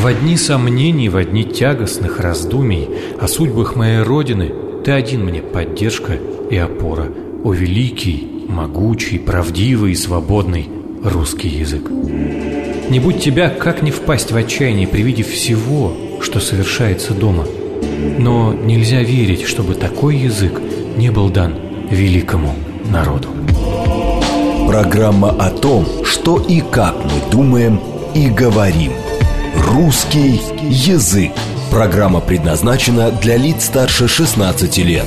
В дни сомнений, в дни тягостных раздумий о судьбах моей Родины ты один мне поддержка и опора, о великий, могучий, правдивый и свободный русский язык. Не будь тебя, как не впасть в отчаяние при виде всего, что совершается дома. Но нельзя верить, чтобы такой язык не был дан великому народу. Программа о том, что и как мы думаем и говорим. Русский язык. Программа предназначена для лиц старше 16 лет.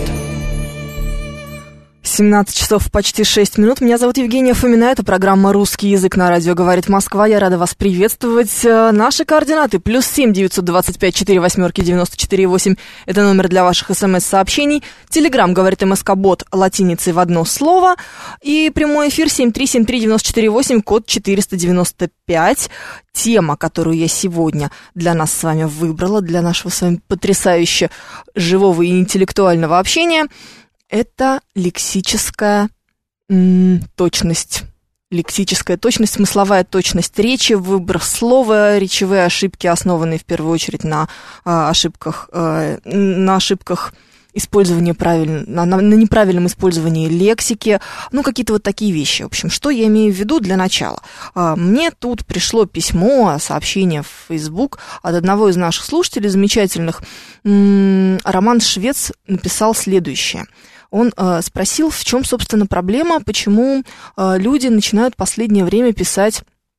17 часов почти 6 минут. Меня зовут Евгения Фомина. Это программа «Русский язык» на радио «Говорит Москва». Я рада вас приветствовать. Наши координаты: +7 925 48 94 8. Это номер для ваших смс-сообщений. Телеграм «Говорит МСК-бот» латиницей в одно слово. И прямой эфир 7373948, код 495. Тема, которую я сегодня для нас с вами выбрала, для нашего с вами потрясающе живого и интеллектуального общения, это лексическая точность. Лексическая точность, смысловая точность речи, выбор слова, речевые ошибки, основанные в первую очередь на ошибках использования на неправильном использовании лексики, какие-то вот такие вещи. В общем, что я имею в виду для начала? Мне тут пришло письмо, сообщение в Facebook от одного из наших слушателей замечательных. Роман Швец написал следующее. Он спросил, в чем, собственно, проблема, почему люди начинают в последнее время писать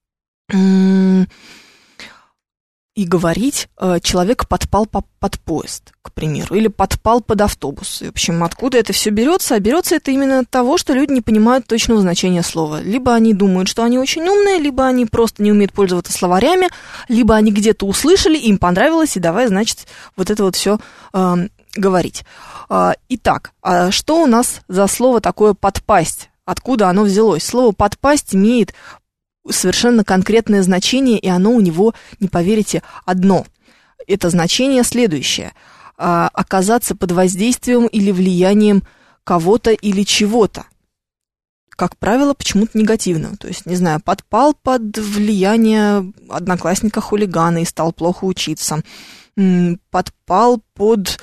и говорить: человек подпал под поезд, к примеру, или подпал под автобус. И, в общем, откуда это все берется? А берется это именно от того, что люди не понимают точного значения слова. Либо они думают, что они очень умные, либо они просто не умеют пользоваться словарями, либо они где-то услышали, им понравилось, и давай, значит, вот это вот все говорить. Итак, что у нас за слово такое «подпасть»? Откуда оно взялось? Слово «подпасть» имеет совершенно конкретное значение, и оно у него, не поверите, одно. Это значение следующее: оказаться под воздействием или влиянием кого-то или чего-то. Как правило, почему-то негативно. То есть, не знаю, подпал под влияние одноклассника-хулигана и стал плохо учиться. Подпал под,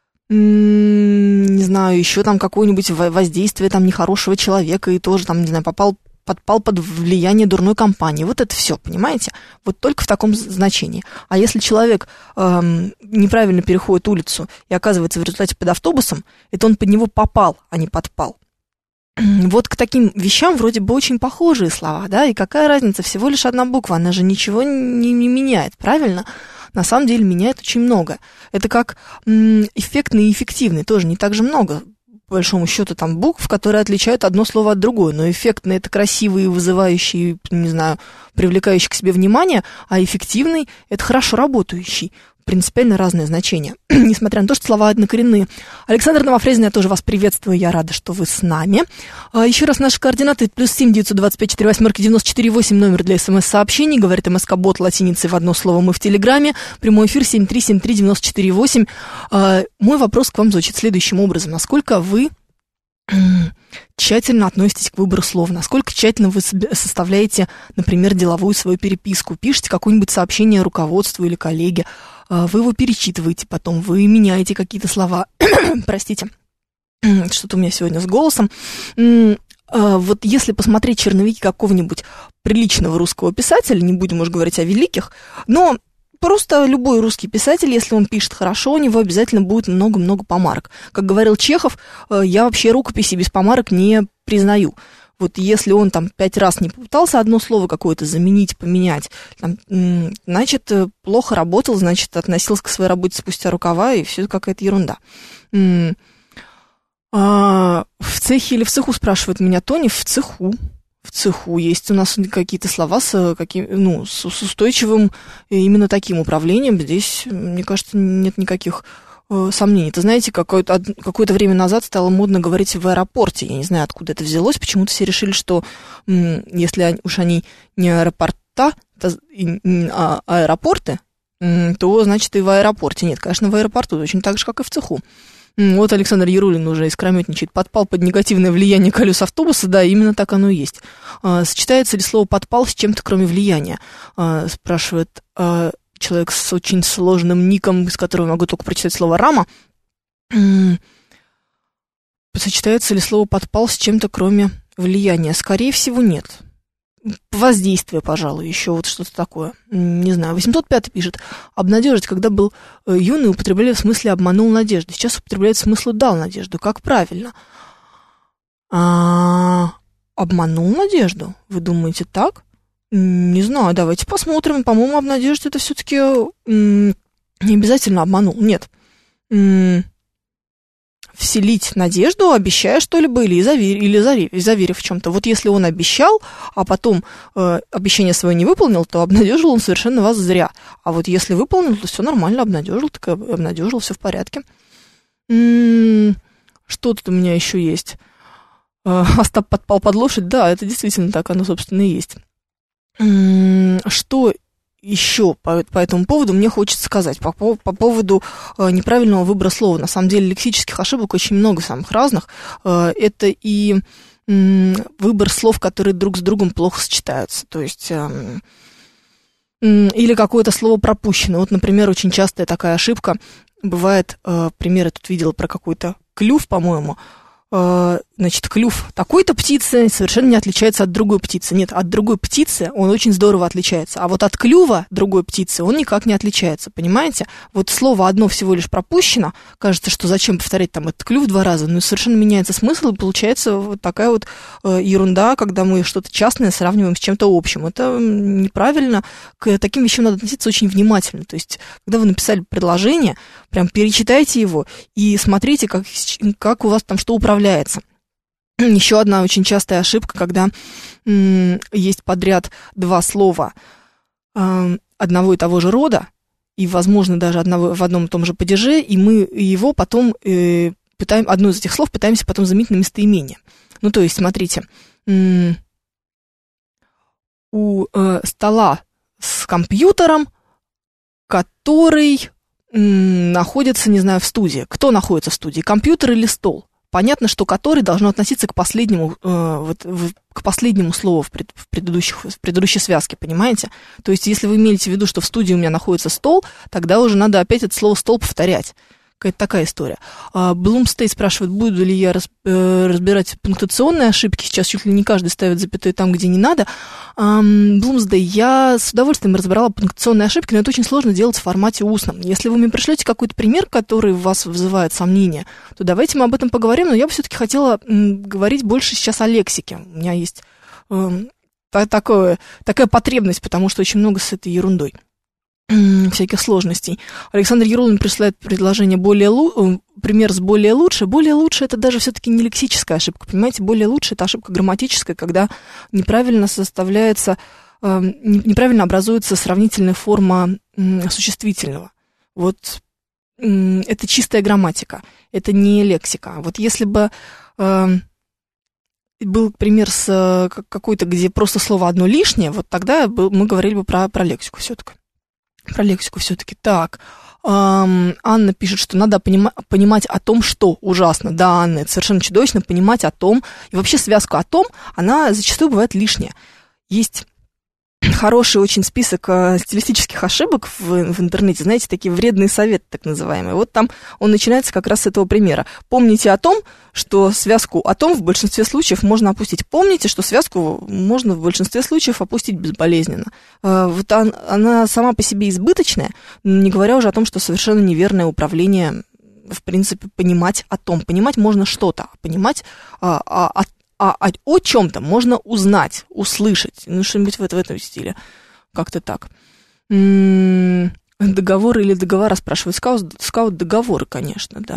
не знаю, еще там какое-нибудь воздействие там нехорошего человека и тоже там, не знаю, подпал под влияние дурной компании. Вот это все, понимаете? Вот только в таком значении. А если человек неправильно переходит улицу и оказывается в результате под автобусом, это он под него попал, а не подпал. Вот к таким вещам вроде бы очень похожие слова, да? И какая разница? Всего лишь одна буква, она же ничего не меняет, правильно? На самом деле меняет очень много. Это как эффектный и эффективный, тоже не так же много. По большому счету, там букв, которые отличают одно слово от другого. Но эффектный — это красивый, вызывающий, не знаю, привлекающий к себе внимание, а эффективный — это хорошо работающий. Принципиально разные значения, несмотря на то, что слова однокоренные. Александр Новофрезин, я тоже вас приветствую, я рада, что вы с нами. Еще раз наши координаты: +7 925 48 94 8, номер для смс-сообщений, говорит МСК-бот латиницей в одно слово, мы в Телеграме, прямой эфир 7373948. Мой вопрос к вам звучит следующим образом: насколько вы тщательно относитесь к выбору слов, насколько тщательно вы составляете, например, деловую свою переписку, пишете какое-нибудь сообщение руководству или коллеге, вы его перечитываете потом, вы меняете какие-то слова. Простите, что-то у меня сегодня с голосом. Вот если посмотреть черновики какого-нибудь приличного русского писателя, не будем уже говорить о великих, но просто любой русский писатель, если он пишет хорошо, у него обязательно будет много-много помарок. Как говорил Чехов, я вообще рукописи без помарок не признаю. Вот если он там 5 раз не попытался одно слово какое-то заменить, поменять, там, значит, плохо работал, значит, относился к своей работе спустя рукава, и все это какая-то ерунда. В цехе или в цеху, спрашивает меня Тони. В цеху. В цеху есть у нас какие-то слова с устойчивым именно таким управлением. Здесь, мне кажется, нет никаких сомнений. Ты знаете, какое-то время назад стало модно говорить в аэропорте. Я не знаю, откуда это взялось. Почему-то все решили, что если уж они не аэропорта, а аэропорты, то, значит, и в аэропорте. Нет, конечно, в аэропорту точно так же, как и в цеху. Вот Александр Ярулин уже искрометничает. Подпал под негативное влияние колес автобуса. Да, именно так оно и есть. Сочетается ли слово «подпал» с чем-то, кроме влияния? Спрашивает человек с очень сложным ником, из которого я могу только прочитать слово «рама». Сочетается ли слово «подпал» с чем-то, кроме влияния? Скорее всего, нет. Воздействие, пожалуй, еще вот что-то такое. Не знаю. 805 пишет. Обнадежить, когда был юный, употребляли в смысле «обманул надежду». Сейчас употребляют в смысле «дал надежду». Как правильно? Обманул надежду? Вы думаете так? Не знаю, давайте посмотрим. По-моему, обнадежить это все-таки не обязательно обманул. Нет. Вселить надежду, обещая что-либо или заверив в чем-то. Вот если он обещал, а потом обещание свое не выполнил, то обнадежил он совершенно вас зря. А вот если выполнил, то все нормально, обнадежил, так обнадежил, все в порядке. Что тут у меня еще есть? Остап подпал под лошадь. Да, это действительно так, оно, собственно, и есть. Что еще по этому поводу мне хочется сказать? По поводу неправильного выбора слова. На самом деле лексических ошибок очень много, самых разных. Это и выбор слов, которые друг с другом плохо сочетаются. То есть или какое-то слово пропущено. Вот, например, очень частая такая ошибка бывает. Пример я тут видела про какой-то клюв, по-моему. Значит, клюв такой-то птицы совершенно не отличается от другой птицы. Нет, от другой птицы он очень здорово отличается. А вот от клюва другой птицы он никак не отличается, понимаете? Вот слово одно всего лишь пропущено. Кажется, что зачем повторять там этот клюв 2 раза, но совершенно меняется смысл, и получается вот такая вот ерунда, когда мы что-то частное сравниваем с чем-то общим. Это неправильно. К таким вещам надо относиться очень внимательно. То есть, когда вы написали предложение, прям перечитайте его и смотрите, как у вас там что управляется. Еще одна очень частая ошибка, когда есть подряд 2 слова одного и того же рода, и, возможно, даже в одном и том же падеже, и мы его потом одно из этих слов пытаемся потом заменить на местоимение. Ну, то есть, смотрите, у стола с компьютером, который находится, не знаю, в студии. Кто находится в студии, компьютер или стол? Понятно, что который должно относиться к последнему, к последнему слову в предыдущей связке, понимаете? То есть, если вы имеете в виду, что в студии у меня находится стол, тогда уже надо опять это слово «стол» повторять. Какая-то такая история. Блумстейт спрашивает, буду ли я разбирать пунктуационные ошибки. Сейчас чуть ли не каждый ставит запятую там, где не надо. Блумсдей, я с удовольствием разбирала пунктуационные ошибки, но это очень сложно делать в формате устном. Если вы мне пришлете какой-то пример, который в вас вызывает сомнения, то давайте мы об этом поговорим, но я бы все-таки хотела говорить больше сейчас о лексике. У меня есть такая потребность, потому что очень много с этой ерундой. Всяких сложностей. Александр Ерулин присылает предложение пример с более лучше. Более лучше — это даже все-таки не лексическая ошибка, понимаете? Более лучше — это ошибка грамматическая, когда неправильно образуется сравнительная форма существительного. Вот это чистая грамматика, это не лексика. Вот если бы был пример с какой-то, где просто слово одно лишнее, вот тогда мы говорили бы про лексику все-таки. Про лексику все-таки. Так, Анна пишет, что надо понимать о том, что ужасно. Да, Анна, это совершенно чудовищно, понимать о том. И вообще связку о том, она зачастую бывает лишняя. Есть хороший очень список стилистических ошибок в интернете, знаете, такие вредные советы, так называемые. Вот там он начинается как раз с этого примера. Помните о том, что связку «о том» в большинстве случаев можно опустить. Помните, что связку можно в большинстве случаев опустить безболезненно. Вот она сама по себе избыточная, не говоря уже о том, что совершенно неверное управление, в принципе, понимать о том. Понимать можно что-то, понимать о чем-то можно узнать, услышать, ну, что-нибудь в этом стиле. Как-то так. Договор или договора, спрашивает скаут. Договоры, конечно, да.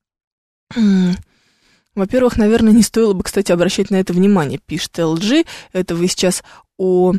Во-первых, наверное, не стоило бы, кстати, обращать на это внимание, пишет LG. Это вы сейчас об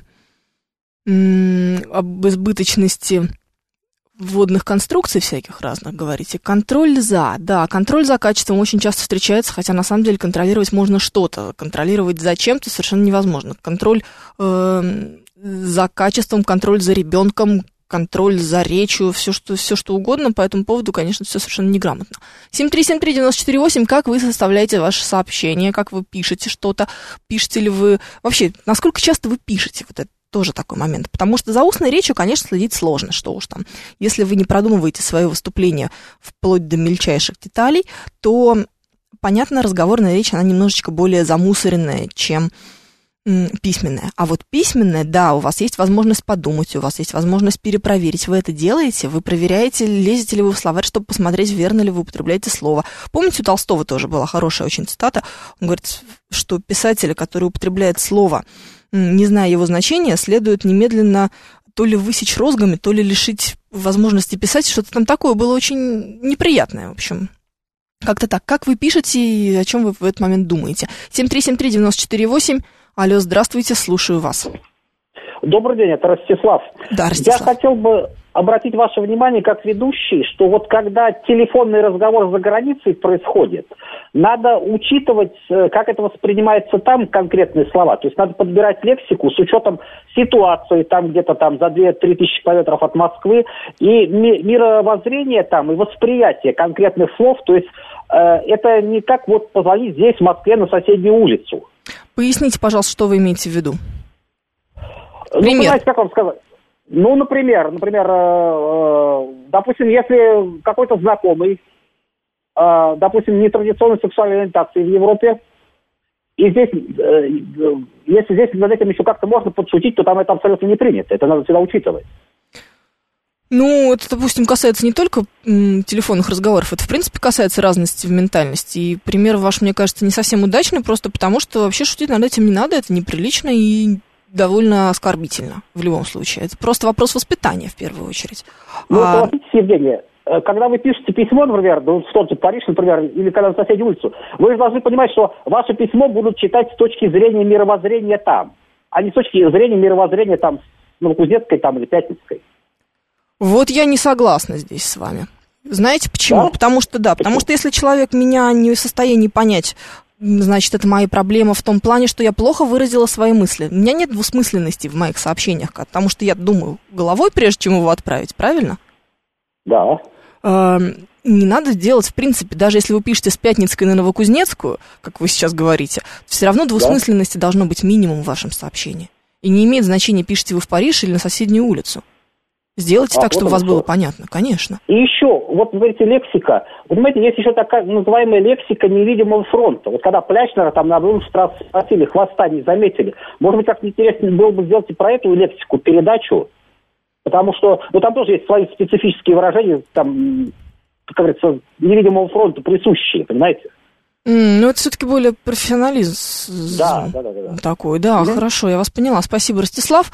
избыточности вводных конструкций всяких разных говорите. Контроль за. Да, контроль за качеством очень часто встречается, хотя на самом деле контролировать можно что-то. Контролировать за чем-то совершенно невозможно. Контроль за качеством, контроль за ребенком, контроль за речью, все что угодно. По этому поводу, конечно, все совершенно неграмотно. 7373948, как вы составляете ваши сообщения, как вы пишете что-то, пишете ли вы... Вообще, насколько часто вы пишете? Вот это тоже такой момент. Потому что за устной речью, конечно, следить сложно, что уж там. Если вы не продумываете свое выступление вплоть до мельчайших деталей, то, понятно, разговорная речь, она немножечко более замусоренная, чем письменная. А вот письменная, да, у вас есть возможность подумать, у вас есть возможность перепроверить. Вы это делаете, вы проверяете, лезете ли вы в словарь, чтобы посмотреть, верно ли вы употребляете слово. Помните, у Толстого тоже была хорошая очень цитата. Он говорит, что писателя, который употребляет слово, не зная его значения, следует немедленно то ли высечь розгами, то ли лишить возможности писать. Что-то там такое было очень неприятное, в общем. Как-то так. Как вы пишете и о чем вы в этот момент думаете? 7373948. Алло, здравствуйте, слушаю вас. Добрый день, это Ростислав. Да, Ростислав. Я хотел бы обратить ваше внимание как ведущий, что вот когда телефонный разговор за границей происходит, надо учитывать, как это воспринимается там, конкретные слова. То есть надо подбирать лексику с учетом ситуации там где-то там за 2-3 тысячи километров от Москвы и мировоззрения там и восприятие конкретных слов. То есть это не как вот позвонить здесь, в Москве, на соседнюю улицу. Поясните, пожалуйста, что вы имеете в виду? Пример. Знаете, как вам сказать? Например, допустим, если какой-то знакомый, допустим, нетрадиционной сексуальной ориентации в Европе, и здесь, если здесь над этим еще как-то можно подшутить, то там это абсолютно не принято. Это надо всегда учитывать. Это, допустим, касается не только телефонных разговоров, это, в принципе, касается разности в ментальности. И пример ваш, мне кажется, не совсем удачный, просто потому что вообще шутить над этим не надо, это неприлично и довольно оскорбительно в любом случае. Это просто вопрос воспитания, в первую очередь. Согласитесь, Евгения, когда вы пишете письмо, например, в тот же Париж, например, или когда на соседнюю улицу, вы же должны понимать, что ваше письмо будут читать с точки зрения мировоззрения там, а не с точки зрения мировоззрения там, Новокузнецкой там или Пятницкой. Вот я не согласна здесь с вами. Знаете почему? Да? Потому что если человек меня не в состоянии понять, значит, это мои проблемы в том плане, что я плохо выразила свои мысли. У меня нет двусмысленности в моих сообщениях, потому что я думаю головой, прежде чем его отправить, правильно? Да. Не надо делать, в принципе, даже если вы пишете с Пятницкой на Новокузнецкую, как вы сейчас говорите, все равно двусмысленности должно быть минимум в вашем сообщении. И не имеет значения, пишете вы в Париж или на соседнюю улицу. Сделайте так, чтобы у вас было понятно, конечно. И еще, вот, говорите, лексика. Вы понимаете, есть еще такая называемая лексика невидимого фронта. Вот когда Плячнера там на Блумштрассе спросили, хвоста не заметили. Может быть, как-то интересно было бы сделать и про эту лексику передачу. Потому что, там тоже есть свои специфические выражения, там, как говорится, невидимого фронта присущие, понимаете? Это все-таки более профессионализм. Да. Такой, да, хорошо, я вас поняла. Спасибо, Ростислав.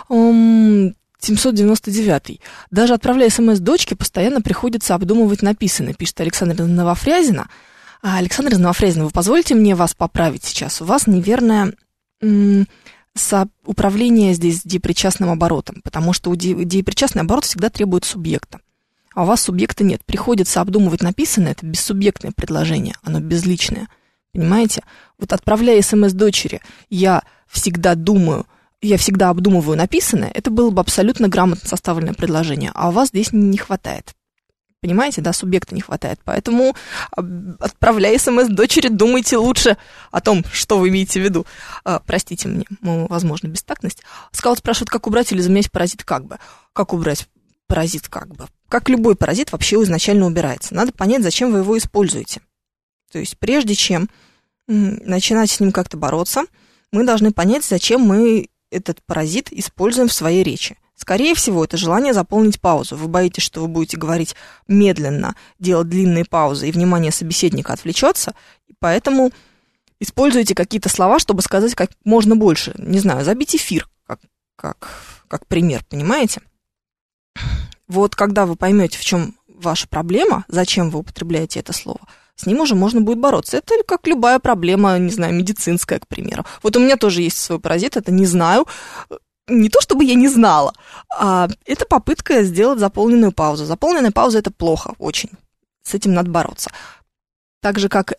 799. Даже отправляя смс дочке, постоянно приходится обдумывать написанное, пишет Александр из Новофрязино. Александр из Новофрязино, вы позволите мне вас поправить сейчас? У вас неверное управление здесь деепричастным оборотом, потому что деепричастный оборот всегда требует субъекта. А у вас субъекта нет. Приходится обдумывать написанное, это бессубъектное предложение, оно безличное. Понимаете? Вот отправляя смс дочери, я всегда обдумываю написанное, это было бы абсолютно грамотно составленное предложение, а у вас здесь не хватает. Понимаете, да, субъекта не хватает. Поэтому, отправляя смс дочери, думайте лучше о том, что вы имеете в виду. Простите мне, возможно, бестактность. Скаут спрашивает, как убрать или заменять паразит как бы. Как убрать паразит как бы? Как любой паразит вообще изначально убирается. Надо понять, зачем вы его используете. То есть, прежде чем начинать с ним как-то бороться, мы должны понять, зачем мы этот паразит используем в своей речи. Скорее всего, это желание заполнить паузу. Вы боитесь, что вы будете говорить медленно, делать длинные паузы, и внимание собеседника отвлечется, и поэтому используйте какие-то слова, чтобы сказать как можно больше. Не знаю, забить эфир, как пример, понимаете? Вот когда вы поймете, в чем ваша проблема, зачем вы употребляете это слово, с ним уже можно будет бороться. Это как любая проблема, не знаю, медицинская, к примеру. Вот у меня тоже есть свой паразит, это не знаю. Не то, чтобы я не знала, а это попытка сделать заполненную паузу. Заполненная пауза – это плохо, очень. С этим надо бороться. Так же, как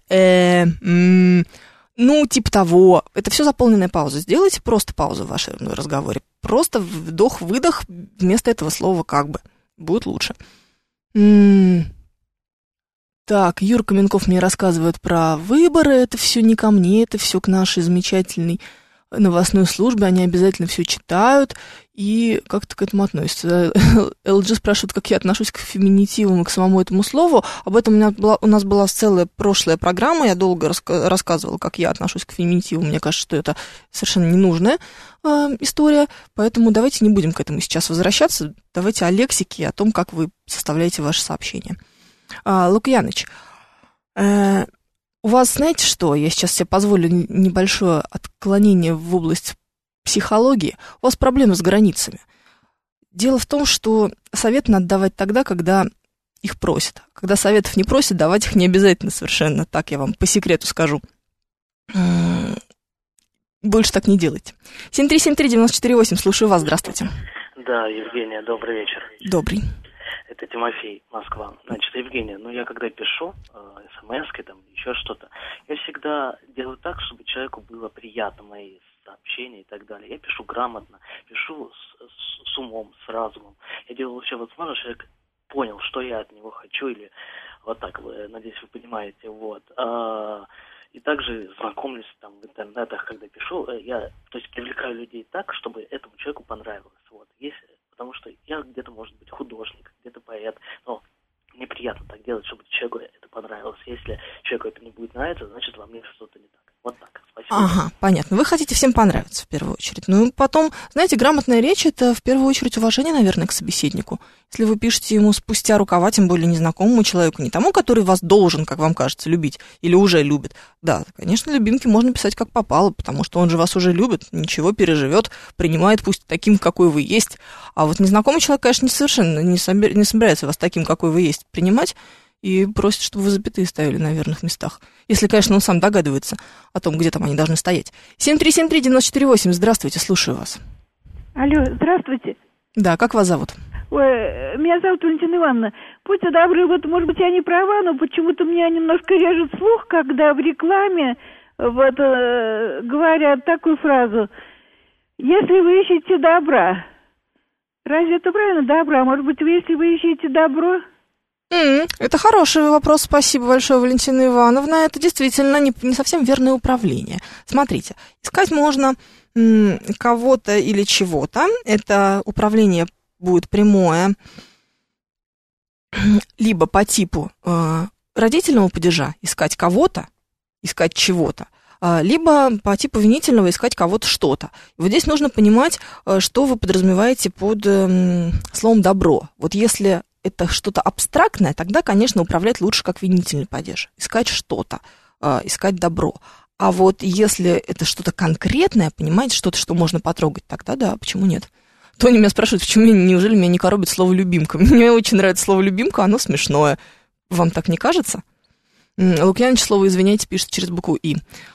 типа того. Это все заполненная пауза. Сделайте просто паузу в вашем разговоре. Просто вдох-выдох вместо этого слова как бы. Будет лучше. Так, Юра Каменков мне рассказывает про выборы. Это все не ко мне, это все к нашей замечательной новостной службе, они обязательно все читают и как-то к этому относятся. LG спрашивает, как я отношусь к феминитивам и к самому этому слову. Об этом у нас была целая прошлая программа, я долго рассказывала, как я отношусь к феминитивам. Мне кажется, что это совершенно ненужная история, поэтому давайте не будем к этому сейчас возвращаться. Давайте о лексике и о том, как вы составляете ваши сообщения. Лукьяныч, у вас, знаете что, я сейчас себе позволю небольшое отклонение в область психологии. У вас проблемы с границами. Дело в том, что совет надо давать тогда, когда их просят. Когда советов не просят, давать их не обязательно совершенно. Так я вам по секрету скажу. Больше так не делайте. 7373948, слушаю вас, здравствуйте. Да, Евгения, добрый вечер. Добрый. Это Тимофей, Москва. Значит, Евгения, я когда пишу смс-ки, там, еще что-то, я всегда делаю так, чтобы человеку было приятно мои сообщения и так далее. Я пишу грамотно, пишу с умом, с разумом. Я делаю все возможное, чтобы человек понял, что я от него хочу, или вот так, надеюсь, вы понимаете, вот. И также знакомлюсь там в интернетах, когда пишу, я, то есть, привлекаю людей так, чтобы этому человеку понравилось, вот. Потому что я где-то, может быть, художник, где-то поэт, но мне приятно так делать, чтобы человеку это понравилось. Если человеку это не будет нравиться, значит, во мне что-то не так. Вот так. Спасибо. Ага, понятно. Вы хотите всем понравиться, в первую очередь. Ну, потом, знаете, грамотная речь – это, в первую очередь, уважение, наверное, к собеседнику. Если вы пишете ему спустя рукава, тем более незнакомому человеку, не тому, который вас должен, как вам кажется, любить, или уже любит. Да, конечно, любимки можно писать как попало, потому что он же вас уже любит, ничего, переживет, принимает пусть таким, какой вы есть. А вот незнакомый человек, конечно, совершенно не собирается вас таким, какой вы есть, принимать, и просит, чтобы вы запятые ставили на верных местах. Если, конечно, он сам догадывается о том, где там они должны стоять. 7373948, здравствуйте, слушаю вас. Алло, здравствуйте. Да, как вас зовут? Ой, меня зовут Валентина Ивановна. Будьте добры, вот, может быть, я не права, но почему-то меня немножко режет слух, когда в рекламе говорят такую фразу: если вы ищете добра. Разве это правильно, добра? Может быть, если вы ищете добро... Это хороший вопрос, спасибо большое, Валентина Ивановна. Это действительно не совсем верное управление. Смотрите, искать можно кого-то или чего-то. Это управление будет прямое, либо по типу родительного падежа искать кого-то, искать чего-то, либо по типу винительного искать кого-то, что-то. И вот здесь нужно понимать, что вы подразумеваете под словом «добро». Вот если это что-то абстрактное, тогда, конечно, управлять лучше как винительный падеж. Искать что-то, искать добро. А вот если это что-то конкретное, понимаете, что-то, что можно потрогать, тогда да, почему нет? Тони меня спрашивает, неужели меня не коробит слово «любимка». Мне очень нравится слово «любимка», оно смешное. Вам так не кажется? Лукьяныч, слово «извиняйте» пишет через букву «и».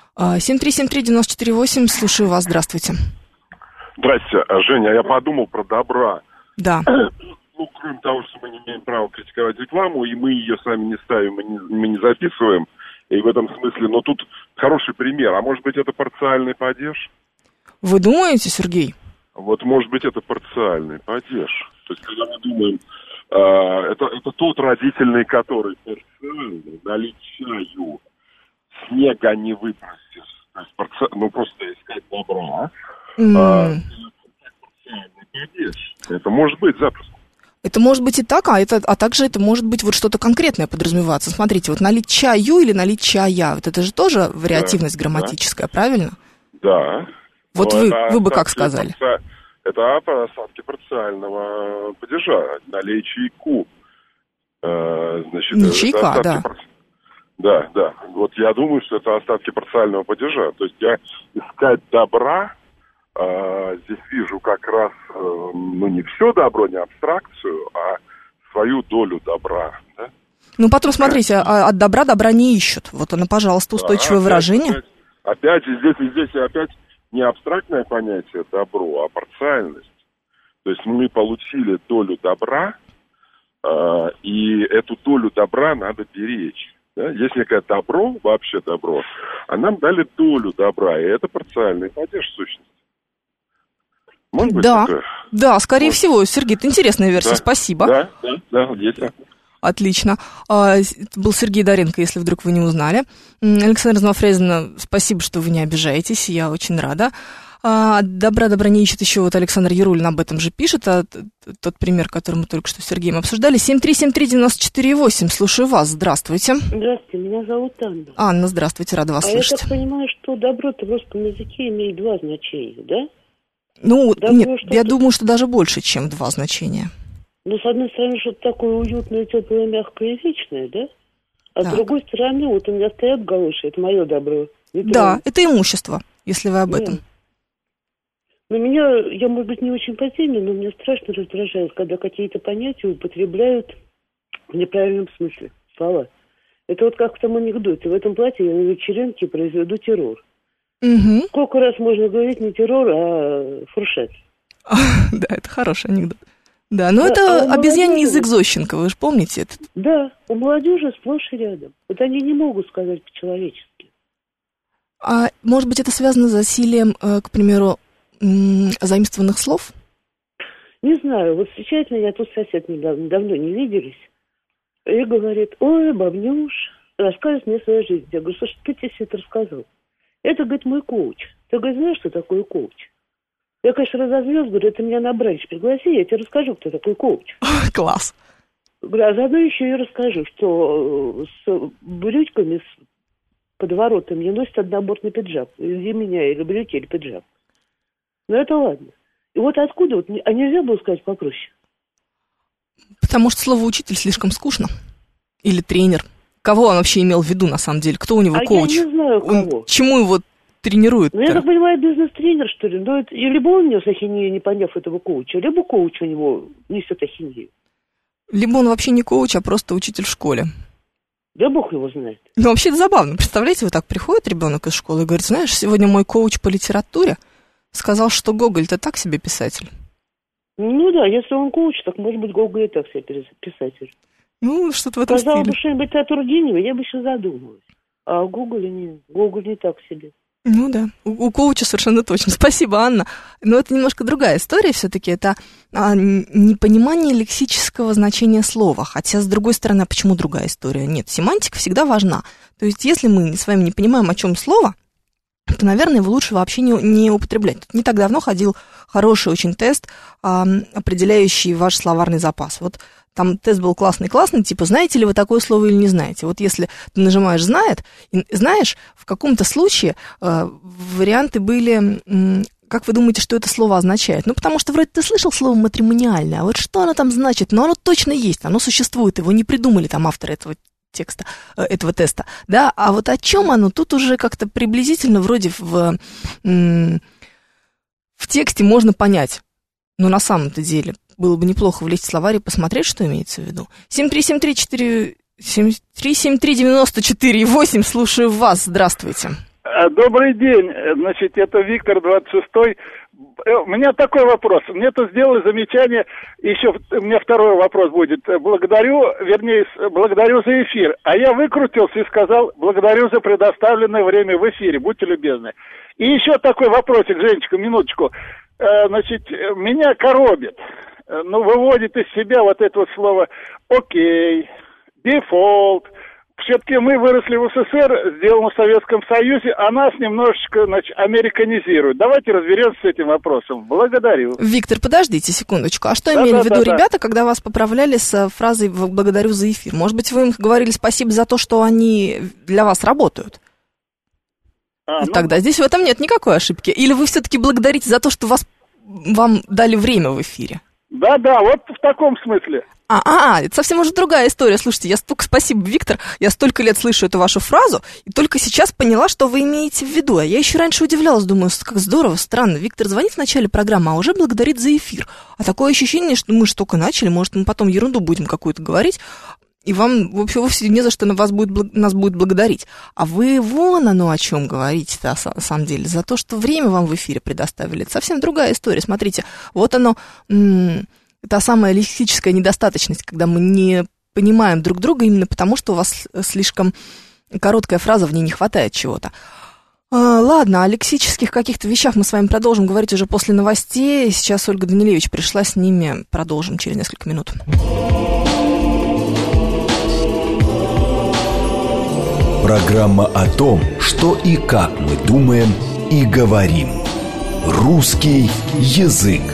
7373948, слушаю вас, здравствуйте. Здрасте, Женя, я подумал про добра. Да. Кроме того, что мы не имеем права критиковать рекламу, и мы ее сами не ставим, мы не записываем, и в этом смысле, но тут хороший пример. А может быть, это парциальный падеж? Вы думаете, Сергей? Вот, может быть, это парциальный падеж. То есть, когда мы думаем, это тот родительный, который парциальный, наличаю, снега не выпросишь. То есть, просто искать добра. Парциальный падеж. Это может быть запросто. Это может быть и так, а также это может быть вот что-то конкретное подразумеваться. Смотрите, вот налить чаю или налить чая, вот это же тоже вариативность грамматическая, правильно? Да. Вот вы бы как сказали? Это остатки парциального падежа, налей чайку. Значит, не чайка, да. Да. Вот я думаю, что это остатки парциального падежа. То есть я искать добра... здесь вижу как раз, не все добро, не абстракцию, а свою долю добра. Да? Ну, потом, смотрите, от добра не ищут. Вот оно, пожалуйста, устойчивое выражение. Опять здесь опять не абстрактное понятие добро, а парциальность. То есть мы получили долю добра, и эту долю добра надо беречь. Да? Есть некое добро, вообще добро, а нам дали долю добра, и это парциальный падеж в сущности. Может быть, да, скорее всего, Сергей, это интересная версия, да, спасибо. Да, есть. Отлично. Это был Сергей Доренко, если вдруг вы не узнали. Александра Змафрезина, спасибо, что вы не обижаетесь, я очень рада. Добра не ищет, еще вот Александр Ярулин об этом же пишет, тот пример, который мы только что с Сергеем обсуждали. 7373948, слушаю вас, здравствуйте. Здравствуйте, меня зовут Анна. Анна, здравствуйте, рада вас слышать. Я так понимаю, что добро-то в русском языке имеет два значения, да? Ну, добро, нет, я думаю, что даже больше, чем два значения. Ну, с одной стороны, что-то такое уютное, теплое, мягкое и вечное, да? А с другой стороны, вот у меня стоят галоши, это мое добро. Да, это имущество, если вы об этом. Но я, может быть, не очень по теме, но меня страшно раздражает, когда какие-то понятия употребляют в неправильном смысле слова. Это вот как в том анекдоте. В этом платье я на вечеринке произведу террор. Угу. Сколько раз можно говорить не террор, а фуршет? Да, это хороший анекдот. Да, но это обезьяний язык Зощенко, вы же помните это? Да, у молодежи сплошь и рядом. Вот они не могут сказать по-человечески. А может быть, это связано с засилием, к примеру, заимствованных слов? Не знаю, вот встречательно, я тут сосед недавно, давно не виделись, и говорит: ой, бабнюш, рассказывает мне свою жизнь. Я говорю: слушай, ты тебе все это рассказал. Это, говорит, мой коуч. Ты, говорит, знаешь, что такое коуч? Я, конечно, разозлилась, говорю: это меня на бранч пригласи, я тебе расскажу, кто такой коуч. Класс. Говорю, а заодно еще и расскажу, что с брючками, с подворотом не носит однобортный пиджак. Извини меня, или брюки, или пиджак. Но это ладно. И вот откуда? Вот, а нельзя было сказать попроще? Потому что слово «учитель» слишком скучно. Или тренер. Кого он вообще имел в виду, на самом деле? Кто у него коуч? Я не знаю, кого. Он чему его тренирует? Ну, я так понимаю, бизнес-тренер, что ли? Ну, это, либо он нес ахинею, не поняв этого коуча, либо коуч у него несет ахинею. Либо он вообще не коуч, а просто учитель в школе. Да бог его знает. Ну, вообще это забавно. Представляете, вот так приходит ребенок из школы и говорит: знаешь, сегодня мой коуч по литературе сказал, что Гоголь-то так себе писатель. Ну да, если он коуч, так может быть Гоголь и так себе писатель. Ну, что-то в этом сказал стиле. Бы что-нибудь о Тургеневе, я бы еще задумалась. А Гоголь не так себе. Ну да, у коуча совершенно точно. Спасибо, Анна. Но это немножко другая история все-таки. Это непонимание лексического значения слова. Хотя, с другой стороны, почему другая история? Нет, семантика всегда важна. То есть, если мы с вами не понимаем, о чем слово, то, наверное, его лучше вообще не употреблять. Тут не так давно ходил хороший очень тест, определяющий ваш словарный запас. Вот там тест был классный, типа, знаете ли вы такое слово или не знаете. Вот если ты нажимаешь «знаешь», в каком-то случае варианты были: как вы думаете, что это слово означает? Ну, потому что вроде ты слышал слово «матримониальное», а вот что оно там значит? Ну, оно точно есть, оно существует, его не придумали там авторы этого теста, да, а вот о чем оно, тут уже как-то приблизительно вроде в тексте можно понять, но на самом-то деле было бы неплохо влезть в словарь и посмотреть, что имеется в виду. 7373948, слушаю вас, здравствуйте. Добрый день, значит, это Виктор, 26-й. У меня такой вопрос. Мне-то сделали замечание, еще у меня второй вопрос будет. Благодарю за эфир. А я выкрутился и сказал: благодарю за предоставленное время в эфире. Будьте любезны. И еще такой вопросик, Женечка, минуточку. Значит, меня коробит. Ну, выводит из себя вот это вот слово «окей», «дефолт». Все-таки мы выросли в СССР, сделано в Советском Союзе, а нас немножечко, американизируют. Давайте разберемся с этим вопросом. Благодарю. Виктор, подождите секундочку. А что имели в виду ребята, когда вас поправляли с фразой «благодарю за эфир»? Может быть, вы им говорили спасибо за то, что они для вас работают? Тогда здесь в этом нет никакой ошибки. Или вы все-таки благодарите за то, что вам дали время в эфире? Да, вот в таком смысле. Это совсем уже другая история. Слушайте, спасибо, Виктор, я столько лет слышу эту вашу фразу, и только сейчас поняла, что вы имеете в виду. А я еще раньше удивлялась, думаю, как здорово, странно. Виктор звонит в начале программы, а уже благодарит за эфир. А такое ощущение, что мы же только начали, может, мы потом ерунду будем какую-то говорить, и вам вовсе не за что нас будет благодарить. А вы вон оно о чем говорите-то, на самом деле, за то, что время вам в эфире предоставили. Это совсем другая история. Смотрите, вот оно... Та самая лексическая недостаточность, когда мы не понимаем друг друга именно потому, что у вас слишком короткая фраза, в ней не хватает чего-то. Ладно, о лексических каких-то вещах мы с вами продолжим говорить уже после новостей. Сейчас Ольга Данилевич пришла, с ними продолжим через несколько минут. Программа о том, что и как мы думаем и говорим. Русский язык.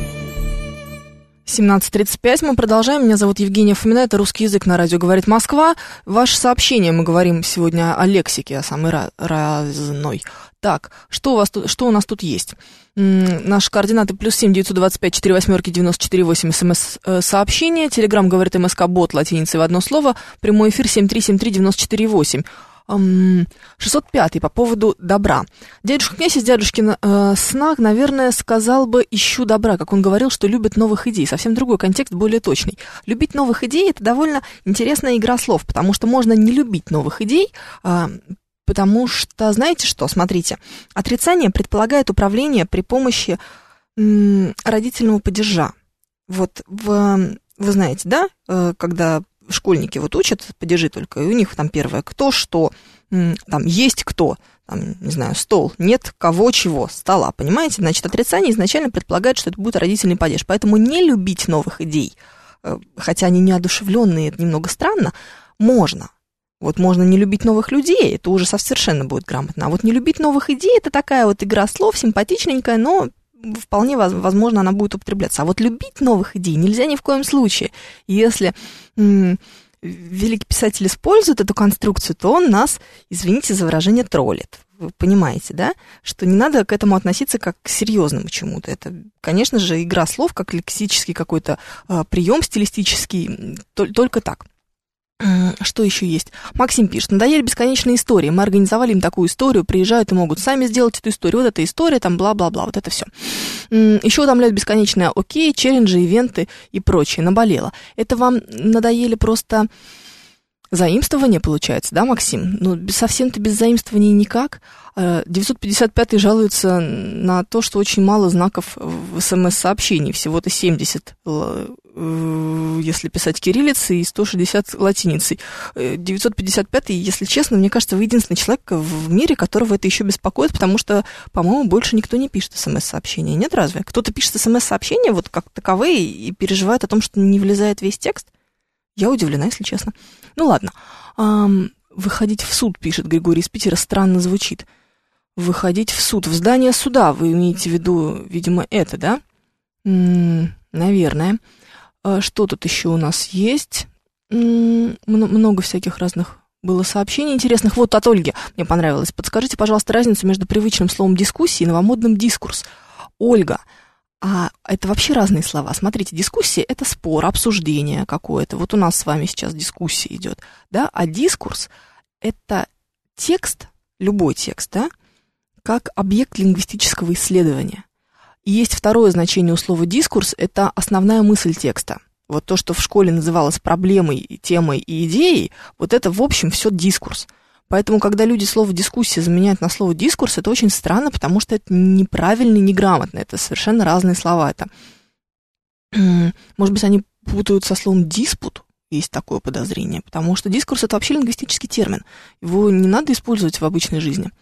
17:35, мы продолжаем. Меня зовут Евгения Фомина, это «Русский язык» на радио «Говорит Москва». Ваше сообщение, мы говорим сегодня о лексике, о самой разной. Так, что у нас тут есть? Наши координаты +7 925 48 94 8 смс-сообщение, телеграм «Говорит МСК» бот латиницей в одно слово, прямой эфир 7373 94 8. 605 по поводу добра. Дядюшка князь из «Дядюшкина сна», наверное, сказал бы «ищу добра», как он говорил, что любит новых идей. Совсем другой контекст, более точный. Любить новых идей – это довольно интересная игра слов, потому что можно не любить новых идей, потому что, знаете что, смотрите, отрицание предполагает управление при помощи родительного падежа. Вот вы знаете, да, когда школьники вот учат падежи только, и у них там первое «кто», «что», там «есть кто», там, не знаю, «стол», «нет кого», «чего», «стола», понимаете? Значит, отрицание изначально предполагает, что это будет родительный падеж, поэтому не любить новых идей, хотя они неодушевленные, это немного странно, можно. Вот можно не любить новых людей, это уже совершенно будет грамотно, а вот не любить новых идей, это такая вот игра слов, симпатичненькая, но вполне возможно, она будет употребляться. А вот любить новых идей нельзя ни в коем случае. Если великий писатель использует эту конструкцию, то он нас, извините за выражение, троллит. Вы понимаете, да? Что не надо к этому относиться как к серьезному чему-то. Это, конечно же, игра слов, как лексический какой-то прием стилистический, только так. Что еще есть? Максим пишет: надоели бесконечные истории. Мы организовали им такую историю, приезжают и могут сами сделать эту историю. Вот эта история, там бла-бла-бла, вот это все. Еще утомляют бесконечные окей, челленджи, ивенты и прочее. Наболело. Это вам надоели просто заимствования, получается, да, Максим? Ну, совсем-то без заимствований никак. 955-й жалуется на то, что очень мало знаков в СМС-сообщении. Всего-то 70, если писать кириллицей, и 160 латиницей. 955-й, если честно, мне кажется, вы единственный человек в мире, которого это еще беспокоит, потому что, по-моему, больше никто не пишет СМС-сообщения. Нет, разве? Кто-то пишет СМС-сообщения, вот как таковые, и переживает о том, что не влезает весь текст? Я удивлена, если честно. Ну ладно. Выходить в суд, пишет Григорий из Питера, странно звучит. Выходить в суд. В здание суда вы имеете в виду, видимо, это, да? Наверное. Что тут еще у нас есть? Много всяких разных было сообщений интересных. Вот от Ольги мне понравилось. Подскажите, пожалуйста, разницу между привычным словом «дискуссия» и новомодным «дискурс». Ольга, а это вообще разные слова. Смотрите, дискуссия – это спор, обсуждение какое-то. Вот у нас с вами сейчас дискуссия идет, да? А дискурс – это текст, любой текст, да, как объект лингвистического исследования. И есть второе значение у слова «дискурс» – это основная мысль текста. Вот то, что в школе называлось проблемой, темой и идеей, вот это, в общем, все дискурс. Поэтому, когда люди слово «дискуссия» заменяют на слово «дискурс», это очень странно, потому что это неправильно и неграмотно. Это совершенно разные слова. Это, может быть, они путают со словом «диспут», есть такое подозрение, потому что дискурс – это вообще лингвистический термин. Его не надо использовать в обычной жизни.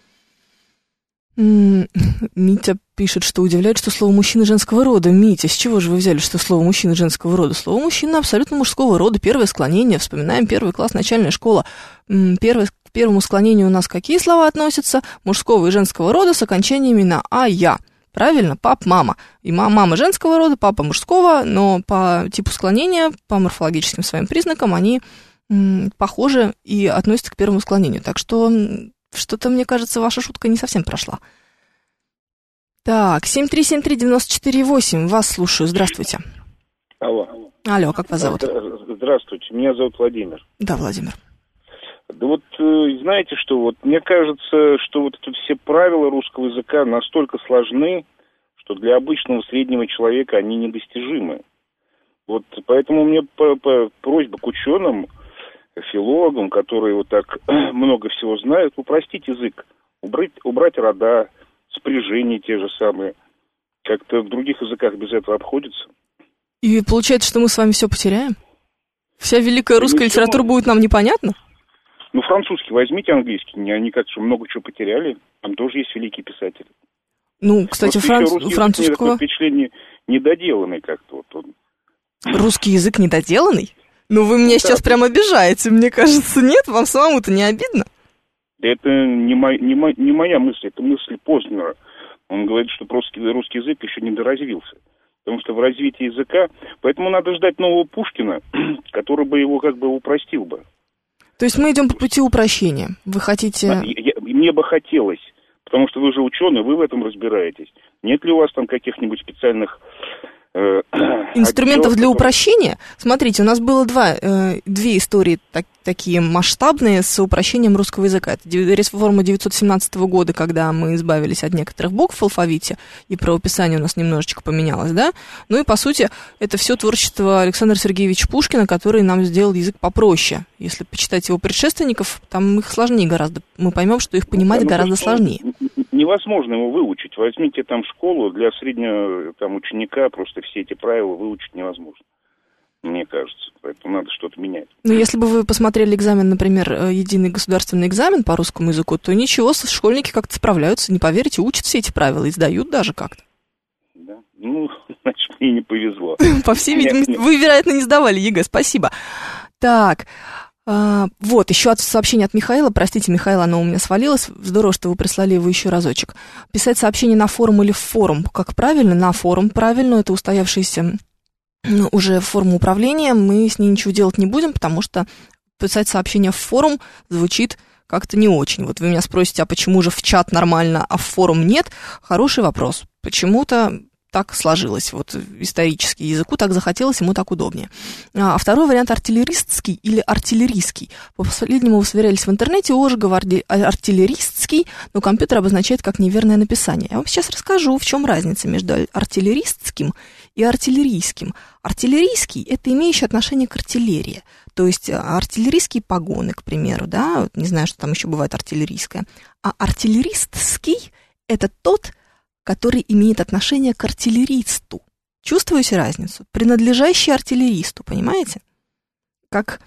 Митя пишет, что удивляет, что слово «мужчина» женского рода. Митя, с чего же вы взяли, что слово «мужчина» женского рода? Слово «мужчина» абсолютно мужского рода. Первое склонение. Вспоминаем 1 класс, начальная школа. К первому склонению у нас какие слова относятся? Мужского и женского рода с окончаниями на «а», «я». Правильно? Пап, мама. И мама женского рода, папа мужского, но по типу склонения, по морфологическим своим признакам они похожи и относятся к первому склонению. Так что что-то, мне кажется, ваша шутка не совсем прошла. Так, 7373948, вас слушаю, здравствуйте. Алло. Алло, как вас зовут? Здравствуйте, меня зовут Владимир. Да, Владимир. Да вот, знаете что, вот мне кажется, что вот это все правила русского языка настолько сложны, что для обычного среднего человека они недостижимы. Вот поэтому у меня просьба к ученым, филологам, которые вот так много всего знают, упростить язык, убрать рода, спряжения те же самые. Как-то в других языках без этого обходится. И получается, что мы с вами все потеряем? Вся великая русская литература будет нам непонятна? Ну, французский возьмите, английский. Они как-то много чего потеряли. Там тоже есть великие писатели. Ну, кстати, французского... Такое впечатление недоделанный как-то. Вот он. Русский язык недоделанный? Ну, вы меня сейчас прям обижаете, мне кажется. Нет, вам самому-то не обидно? Да это не моя мысль, это мысль Познера. Он говорит, что русский язык еще не доразвился. Потому что в развитии языка... Поэтому надо ждать нового Пушкина, который бы его как бы упростил бы. То есть мы идем по пути упрощения. Вы хотите... Мне бы хотелось, потому что вы же ученый, вы в этом разбираетесь. Нет ли у вас там каких-нибудь специальных... инструментов для упрощения? Смотрите, у нас было две истории такие масштабные с упрощением русского языка. Это реформа 917 года, когда мы избавились от некоторых букв в алфавите, и правописание у нас немножечко поменялось, да? Ну и, по сути, это все творчество Александра Сергеевича Пушкина, который нам сделал язык попроще. Если почитать его предшественников, там их сложнее гораздо. Мы поймем, что их понимать гораздо сложнее. Невозможно его выучить. Возьмите там школу, для среднего там ученика просто все эти правила выучить невозможно, мне кажется. Поэтому надо что-то менять. Ну, если бы вы посмотрели экзамен, например, единый государственный экзамен по русскому языку, то ничего, школьники как-то справляются, не поверите, учат все эти правила и сдают даже как-то. Да? Ну, значит, мне не повезло. По всей видимости, вы, вероятно, не сдавали ЕГЭ. Спасибо. Так... Вот, еще сообщение от Михаила. Простите, Михаил, оно у меня свалилось. Здорово, что вы прислали его еще разочек. Писать сообщение на форум или в форум. Как правильно? На форум правильно. Это устоявшаяся уже форма управления. Мы с ней ничего делать не будем, потому что писать сообщение в форум звучит как-то не очень. Вот вы меня спросите, а почему же в чат нормально, а в форум нет? Хороший вопрос. Почему-то... так сложилось, вот исторически языку так захотелось, ему так удобнее. А второй вариант артиллеристский или артиллерийский. По последнему вы сверялись в интернете, уже говорили артиллеристский, но компьютер обозначает как неверное написание. Я вам сейчас расскажу, в чем разница между артиллеристским и артиллерийским. Артиллерийский – это имеющий отношение к артиллерии, то есть артиллерийские погоны, к примеру, да, не знаю, что там еще бывает артиллерийское. А артиллеристский – это тот, который имеет отношение к артиллеристу. Чувствуете разницу? Принадлежащий артиллеристу, понимаете? Как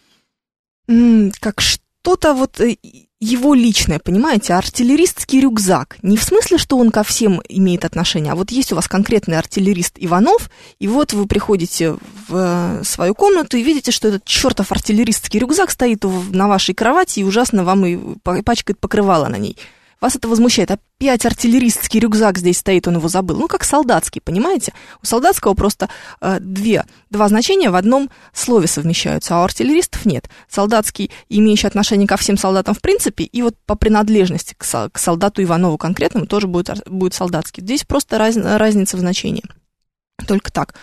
что-то вот его личное, понимаете? Артиллеристский рюкзак. Не в смысле, что он ко всем имеет отношение, а вот есть у вас конкретный артиллерист Иванов, и вот вы приходите в свою комнату и видите, что этот чертов артиллеристский рюкзак стоит на вашей кровати и ужасно вам и пачкает покрывало на ней. Вас это возмущает. Опять артиллеристский рюкзак здесь стоит, он его забыл. Ну, как солдатский, понимаете? У солдатского просто два значения в одном слове совмещаются, а у артиллеристов нет. Солдатский, имеющий отношение ко всем солдатам в принципе, и вот по принадлежности к солдату Иванову конкретному тоже будет солдатский. Здесь просто разница в значении. Только так.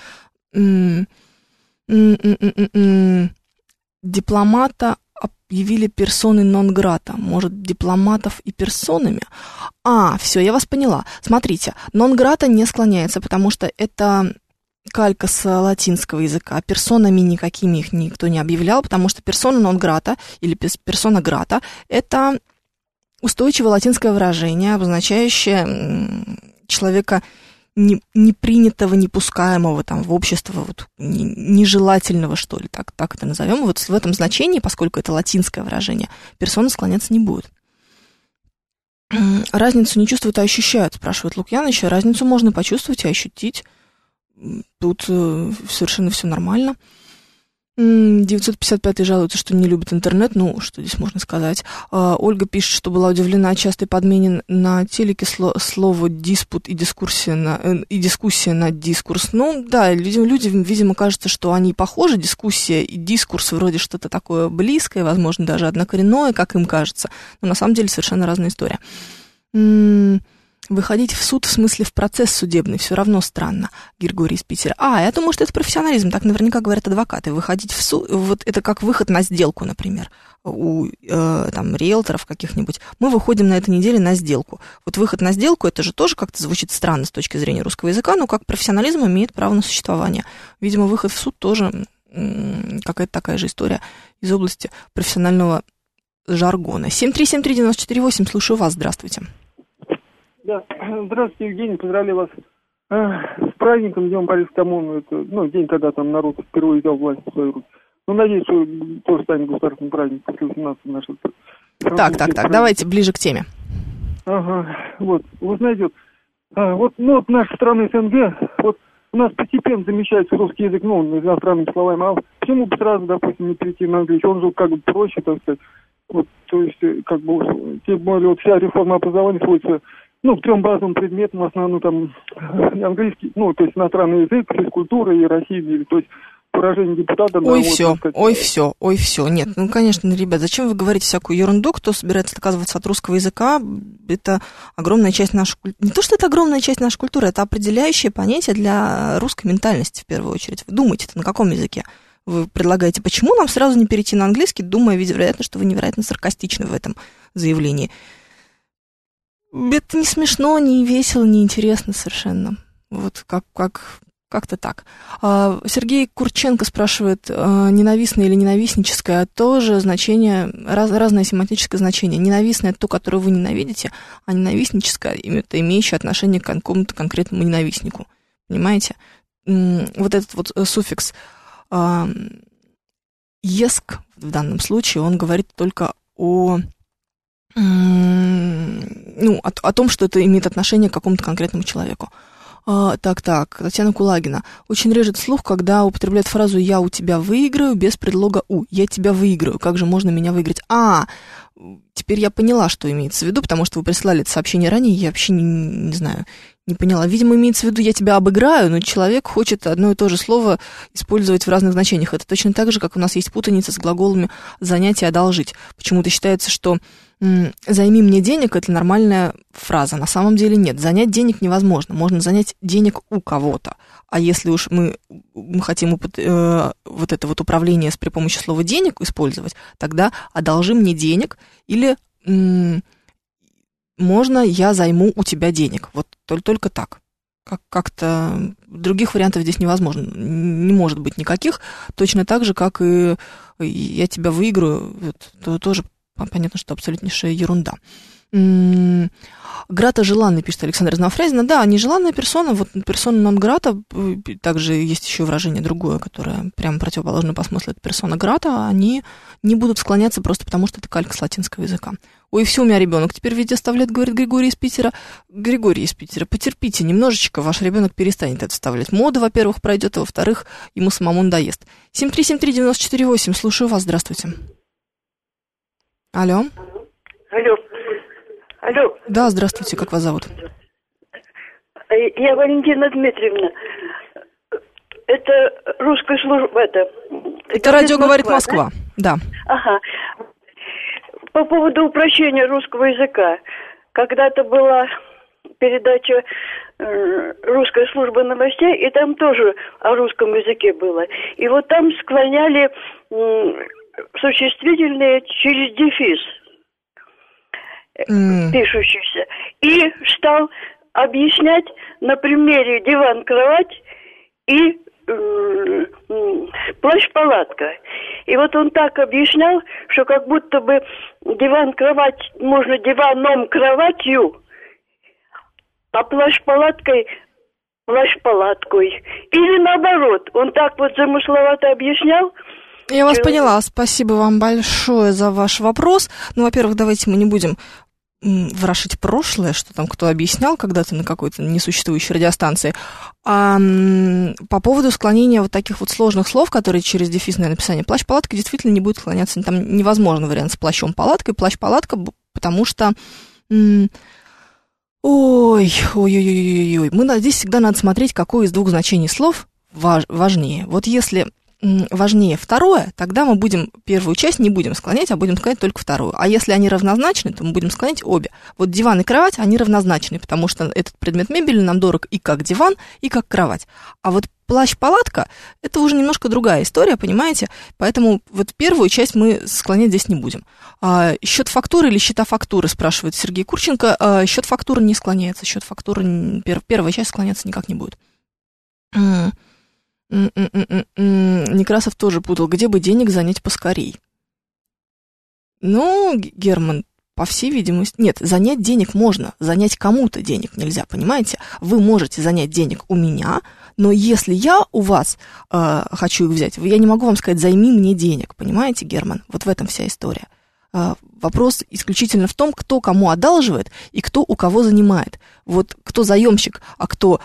Дипломата объявили персоной нон-грата. Может, дипломатов и персонами? Все, я вас поняла. Смотрите, нон-грата не склоняется, потому что это калька с латинского языка. Персонами никакими их никто не объявлял, потому что персона нон-грата или персона грата – это устойчивое латинское выражение, обозначающее человека непринятого, непускаемого там в общество, вот, нежелательного, что ли, так это назовем. Вот в этом значении, поскольку это латинское выражение, персона склоняться не будет. Разницу не чувствуют, а ощущают, спрашивает Лукьяныч. Разницу можно почувствовать и ощутить. Тут совершенно все нормально. 955-й жалуется, что не любит интернет. Ну, что здесь можно сказать? Ольга пишет, что была удивлена частой подмене на телеке слова «диспут» и дискуссия на «дискурс». Ну, да, людям, видимо, кажется, что они похожи. Дискуссия и дискурс вроде что-то такое близкое, возможно, даже однокоренное, как им кажется. Но на самом деле совершенно разная история. Выходить в суд, в смысле в процесс судебный, все равно странно. Григорий из Питера. Я думаю, что это профессионализм, так наверняка говорят адвокаты. Выходить в суд, вот это как выход на сделку, например, у там риэлторов каких-нибудь. Мы выходим на этой неделе на сделку. Вот выход на сделку, это же тоже как-то звучит странно с точки зрения русского языка, но как профессионализм имеет право на существование. Видимо, выход в суд тоже какая-то такая же история из области профессионального жаргона. 7373948, слушаю вас, здравствуйте. Да, здравствуйте, Евгений, поздравляю вас с праздником, Днем Борисова Тамона. Это, день, когда там народ впервые взял власть в свои руки. Надеюсь, что тоже станет государственным праздником после 18 нашего. Так, давайте ближе к теме. Вот, вы знаете, вот наша страна СНГ, вот у нас постепенно замечается русский язык, иностранными словами, а почему бы сразу, допустим, не перейти на английский? Он же как бы проще, так сказать. Вот, то есть, как бы, тем более, вот вся реформа образования сводится, ну, к 3 базовым предметам, в основном, там, английский, ну, то есть, иностранный язык, физкультура и российский, то есть, поражение депутата... Ой, все. Нет, ну, конечно, ребят, зачем вы говорите всякую ерунду? Кто собирается отказываться от русского языка? Это огромная часть нашей культуры. Не то, что это огромная часть нашей культуры, это определяющее понятие для русской ментальности, в первую очередь. Вы думаете, на каком языке? Вы предлагаете, почему нам сразу не перейти на английский, думая, вероятно, что вы невероятно саркастичны в этом заявлении. Это не смешно, не весело, не интересно совершенно. Вот как-то так. Сергей Курченко спрашивает, ненавистное или ненавистническое, тоже значение, разное семантическое значение. Ненавистное – это то, которое вы ненавидите, а ненавистническое – это имеющее отношение к какому-то конкретному ненавистнику. Понимаете? Вот этот вот суффикс «еск» в данном случае, он говорит только о том, что это имеет отношение к какому-то конкретному человеку. Так, Татьяна Кулагина. Очень режет слух, когда употребляют фразу «я у тебя выиграю» без предлога «у». «Я тебя выиграю». Как же можно меня выиграть? Теперь я поняла, что имеется в виду, потому что вы прислали это сообщение ранее, я вообще не знаю, не поняла. Видимо, имеется в виду «я тебя обыграю», но человек хочет одно и то же слово использовать в разных значениях. Это точно так же, как у нас есть путаница с глаголами «занять» и «одолжить». Почему-то считается, что «займи мне денег» – это нормальная фраза. На самом деле нет. Занять денег невозможно. Можно занять денег у кого-то. А если уж мы хотим вот это вот управление при помощи слова «денег» использовать, тогда «одолжи мне денег» или можно «я займу у тебя денег». Вот только так. Как-то других вариантов здесь невозможно. Не может быть никаких. Точно так же, как и «я тебя выиграю». Это тоже понятно, что абсолютнейшая ерунда. Грата желанный, пишет Александр из Новофрязино. Да, нежеланная персона, вот персона нон-грата, также есть еще выражение другое, которое прямо противоположно по смыслу, это персона грата, они не будут склоняться просто потому, что это калька с латинского языка. Ой, все, у меня ребенок теперь везде оставляет, говорит Григорий из Питера. Григорий из Питера, потерпите немножечко, ваш ребенок перестанет это вставлять. Мода, во-первых, пройдет, а во-вторых, ему самому надоест. 7373948, слушаю вас, здравствуйте. Алло. Алло. Да, здравствуйте, как вас зовут? Я Валентина Дмитриевна. Это русская служба, это радио «Говорит Москва», да. Ага. По поводу упрощения русского языка. Когда-то была передача «Русская служба новостей», и там тоже о русском языке было. И вот там склоняли существительные через дефис. Пишущийся. И стал объяснять на примере диван-кровать и плащ-палатка. И вот он так объяснял, что как будто бы диван-кровать можно диваном-кроватью, а плащ-палаткой плащ-палаткой. Или наоборот. Он так вот замысловато объяснял. Я вас поняла. Спасибо вам большое за ваш вопрос. Ну, во-первых, давайте мы не будем ворошить прошлое, что там кто объяснял когда-то на какой-то несуществующей радиостанции. А по поводу склонения вот таких вот сложных слов, которые через дефисное написание плащ-палатка действительно не будет склоняться. Там невозможно вариант с плащом-палаткой. Плащ-палатка, потому что... Ой-ой-ой-ой-ой. Здесь всегда надо смотреть, какое из двух значений слов важнее. Вот если важнее второе, тогда мы будем первую часть не будем склонять, а будем склонять только вторую. А если они равнозначны, то мы будем склонять обе. Вот диван и кровать, они равнозначны, потому что этот предмет мебели нам дорог и как диван, и как кровать. А вот плащ-палатка – это уже немножко другая история, понимаете? Поэтому вот первую часть мы склонять здесь не будем. Счет фактуры или счета фактуры, спрашивает Сергей Курченко. Счет фактуры не склоняется, счет фактуры первая часть склоняться никак не будет. Некрасов тоже путал, где бы денег занять поскорей. Ну, Герман, по всей видимости... Нет, занять денег можно, занять кому-то денег нельзя, понимаете? Вы можете занять денег у меня, но если я у вас хочу их взять, я не могу вам сказать, займи мне денег, понимаете, Герман? Вот в этом вся история. Вопрос исключительно в том, кто кому одалживает и кто у кого занимает. Вот кто заемщик, а кто...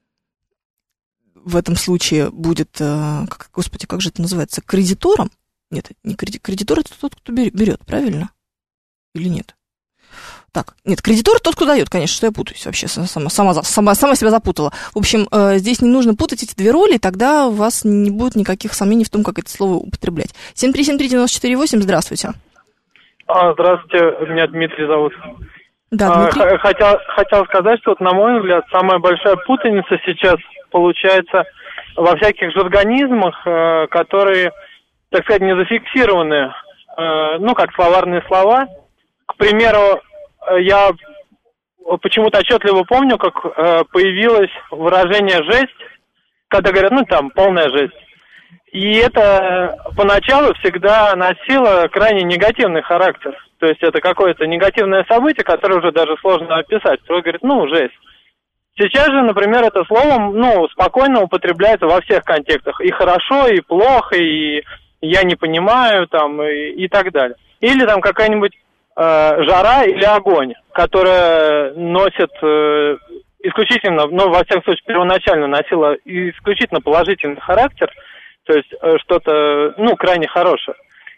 в этом случае будет, господи, как же это называется, кредитором, Нет, не кредитор это тот, кто берет, правильно? Или нет? Так, нет, кредитор тот, кто дает, конечно, что я путаюсь вообще, сама себя запутала. В общем, здесь не нужно путать эти две роли, тогда у вас не будет никаких сомнений в том, как это слово употреблять. 7373948, здравствуйте. Здравствуйте, меня Дмитрий зовут. Да, Дмитрий. Хотел сказать, что, на мой взгляд, самая большая путаница сейчас получается во всяких жаргонизмах, которые, так сказать, не зафиксированы, как словарные слова. К примеру, я почему-то отчетливо помню, как появилось выражение «жесть», когда говорят, полная жесть. И это поначалу всегда носило крайне негативный характер. То есть это какое-то негативное событие, которое уже даже сложно описать. Кто говорит, жесть. Сейчас же, например, это слово, спокойно употребляется во всех контекстах. И хорошо, и плохо, и я не понимаю, и так далее. Или какая-нибудь жара или огонь, которая носит исключительно, во всяком случае, первоначально носила исключительно положительный характер, то есть что-то, крайне хорошее,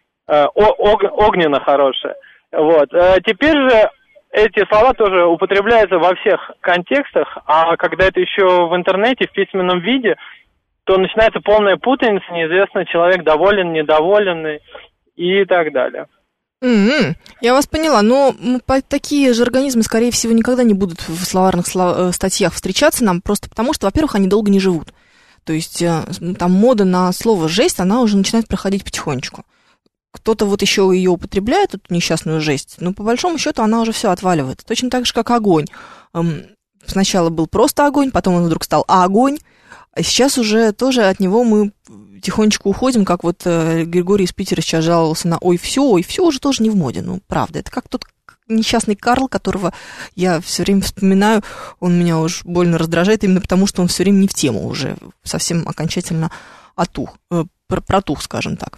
огненно хорошее. Вот. Теперь же эти слова тоже употребляются во всех контекстах, а когда это еще в интернете, в письменном виде, то начинается полная путаница, неизвестно, человек доволен, недоволен и так далее. Я вас поняла, но такие же организмы, скорее всего, никогда не будут в словарных статьях встречаться нам, просто потому что, во-первых, они долго не живут. То есть там мода на слово «жесть», она уже начинает проходить потихонечку. Кто-то еще ее употребляет, эту несчастную жесть, но по большому счету она уже все отваливает. Точно так же, как огонь. Сначала был просто огонь, потом он вдруг стал огонь, а сейчас уже тоже от него мы тихонечку уходим, как Григорий из Питера сейчас жаловался на ой, все уже тоже не в моде, правда. Это как тот несчастный Карл, которого я все время вспоминаю, он меня уж больно раздражает, именно потому, что он все время не в тему уже, совсем окончательно протух, скажем так.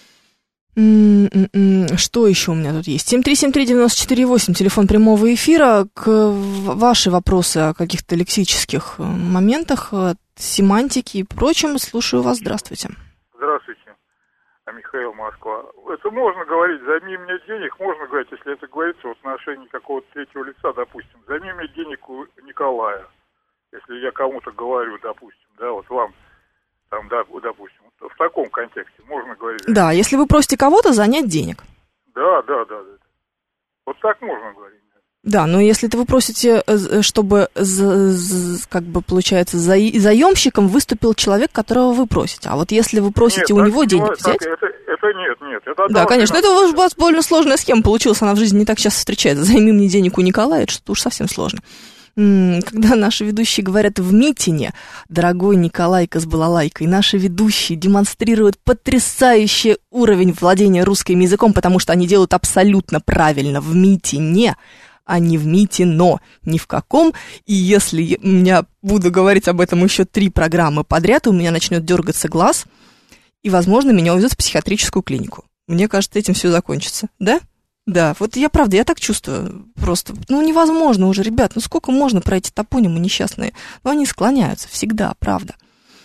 Что еще у меня тут есть? 7373948, телефон прямого эфира. Ваши вопросы о каких-то лексических моментах, семантике и прочем, слушаю вас. Здравствуйте. Здравствуйте, Михаил, Москва. Это можно говорить, займи мне денег, можно говорить, если это говорится в отношении какого-то третьего лица, допустим. Займи мне денег у Николая, если я кому-то говорю, допустим, вам, допустим. В таком контексте можно говорить. Да, если вы просите кого-то занять денег. Да. Вот так можно говорить. Да, но если вы просите, чтобы, получается, заемщиком выступил человек, которого вы просите. А вот если вы просите у него денег взять... Это нет. Это да, конечно, это у вас больно сложная схема получилась, она в жизни не так часто встречается. Займи мне денег у Николая, это что-то уж совсем сложно. Когда наши ведущие говорят в митине, дорогой Николайка с балалайкой, наши ведущие демонстрируют потрясающий уровень владения русским языком, потому что они делают абсолютно правильно в митине, а не в митино, ни в каком. И если я буду говорить об этом еще 3 программы подряд, у меня начнет дергаться глаз, и, возможно, меня увезут в психиатрическую клинику. Мне кажется, этим все закончится, да? Да, вот я так чувствую, просто, невозможно уже, ребят, сколько можно про эти топонимы несчастные, они склоняются всегда, правда.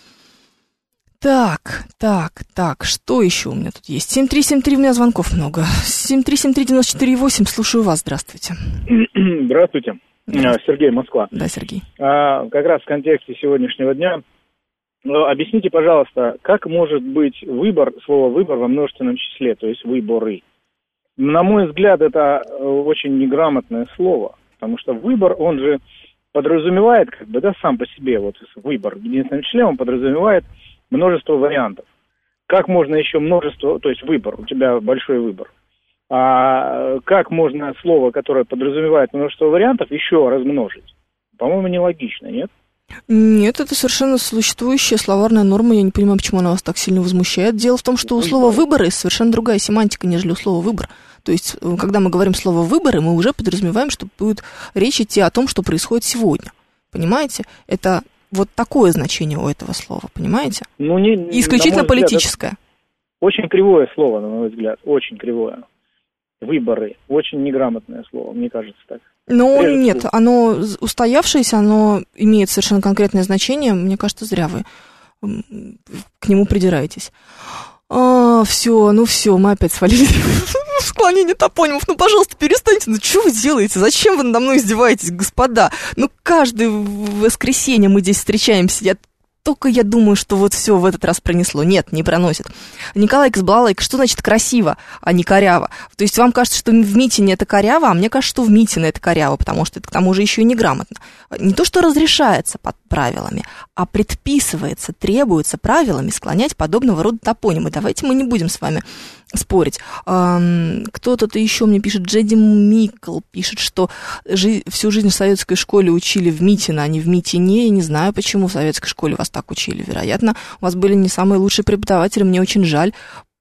Так, что еще у меня тут есть? 7373, у меня звонков много, 7373948, слушаю вас, здравствуйте. Здравствуйте, Сергей, Москва. Да, Сергей. Как раз в контексте сегодняшнего дня, объясните, пожалуйста, как может быть слово «выбор» во множественном числе, то есть «выборы»? На мой взгляд, это очень неграмотное слово, потому что выбор, он же подразумевает, сам по себе, выбор в единственном числе, он подразумевает множество вариантов. Как можно еще множество, то есть выбор, у тебя большой выбор. А как можно слово, которое подразумевает множество вариантов, еще размножить? По-моему, нелогично, нет? Нет, это совершенно существующая словарная норма, я не понимаю, почему она вас так сильно возмущает. Дело в том, что у слова «выбор» есть совершенно другая семантика, нежели у слова «выбор». То есть, когда мы говорим слово «выборы», мы уже подразумеваем, что будет речь идти о том, что происходит сегодня. Понимаете? Это вот такое значение у этого слова, понимаете? Исключительно политическое. Очень кривое слово, на мой взгляд, очень кривое. Выборы. Очень неграмотное слово, мне кажется так. Нет, оно устоявшееся, оно имеет совершенно конкретное значение. Мне кажется, зря вы к нему придираетесь. Все, мы опять свалились в склонение топонимов. Пожалуйста, перестаньте. Что вы делаете? Зачем вы надо мной издеваетесь, господа? Каждое воскресенье мы здесь встречаемся. Только я думаю, что вот все в этот раз пронесло. Нет, не проносит. Николайка с балалайкой, что значит красиво, а не коряво? То есть вам кажется, что в Митине это коряво, а мне кажется, что в Митине это коряво, потому что это к тому же еще и неграмотно. Не то, что разрешается под правилами, а предписывается, требуется правилами склонять подобного рода топонимы. Давайте мы не будем с вами спорить. Кто-то еще мне пишет, Джеди Микл пишет, что всю жизнь в советской школе учили в Митино, а не в Митине. Я не знаю, почему в советской школе вас так учили. Вероятно, у вас были не самые лучшие преподаватели, мне очень жаль.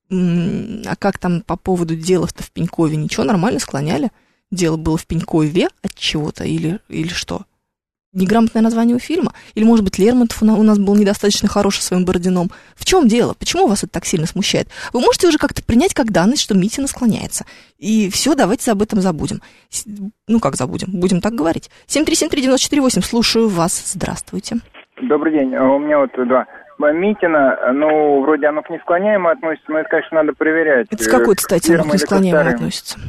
А как там по поводу дела-то в Пенькове? Ничего, нормально склоняли? Дело было в Пенькове от чего-то или что? Неграмотное название у фильма? Или, может быть, Лермонтов у нас был недостаточно хороший своим Бородином? В чем дело? Почему вас это так сильно смущает? Вы можете уже как-то принять как данность, что Митина склоняется. И все, давайте об этом забудем. Как забудем? Будем так говорить. 7373948, слушаю вас. Здравствуйте. Добрый день. У меня два. Митина, вроде оно к несклоняемому относится, но это, конечно, надо проверять. Это с какой, кстати, оно к несклоняемому относится?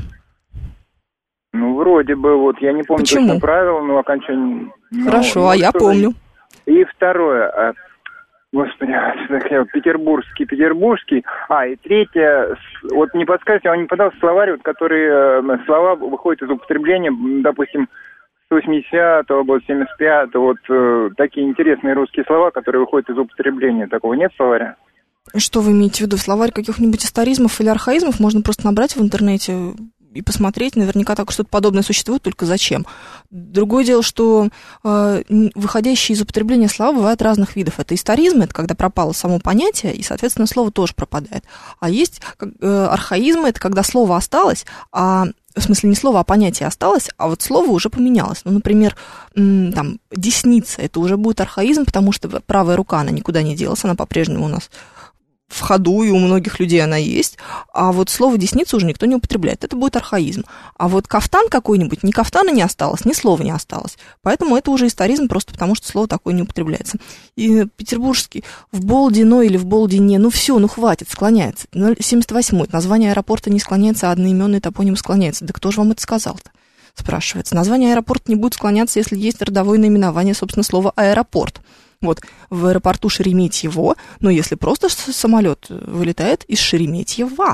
Вроде бы, я не помню точно правила, но окончание... Хорошо, я помню. И второе, господи, петербургский. И третье, не подскажете, он не подал словарь, которые слова выходят из употребления, допустим, с 80-го, 75-го, такие интересные русские слова, которые выходят из употребления. Такого нет словаря? Что вы имеете в виду? Словарь каких-нибудь историзмов или архаизмов можно просто набрать в интернете и посмотреть. Наверняка так что-то подобное существует, только зачем? Другое дело, что выходящие из употребления слова бывают разных видов. Это историзм, это когда пропало само понятие, и, соответственно, слово тоже пропадает. А есть архаизмы, это когда слово осталось, в смысле не слово, а понятие осталось, а вот слово уже поменялось. Например, десница, это уже будет архаизм, потому что правая рука, она никуда не делась, она по-прежнему у нас в ходу, и у многих людей она есть, а вот слово «десница» уже никто не употребляет, это будет архаизм. А вот кафтан какой-нибудь, ни кафтана не осталось, ни слова не осталось, поэтому это уже историзм, просто потому что слово такое не употребляется. И петербургский в Болдино или в Болдине, все, хватит, склоняется. 78-й, название аэропорта не склоняется, а одноименный топоним склоняется. Да кто же вам это сказал-то? Спрашивается. Название аэропорта не будет склоняться, если есть родовое наименование, собственно, слова «аэропорт». В аэропорту Шереметьево, но если просто самолет вылетает из Шереметьева.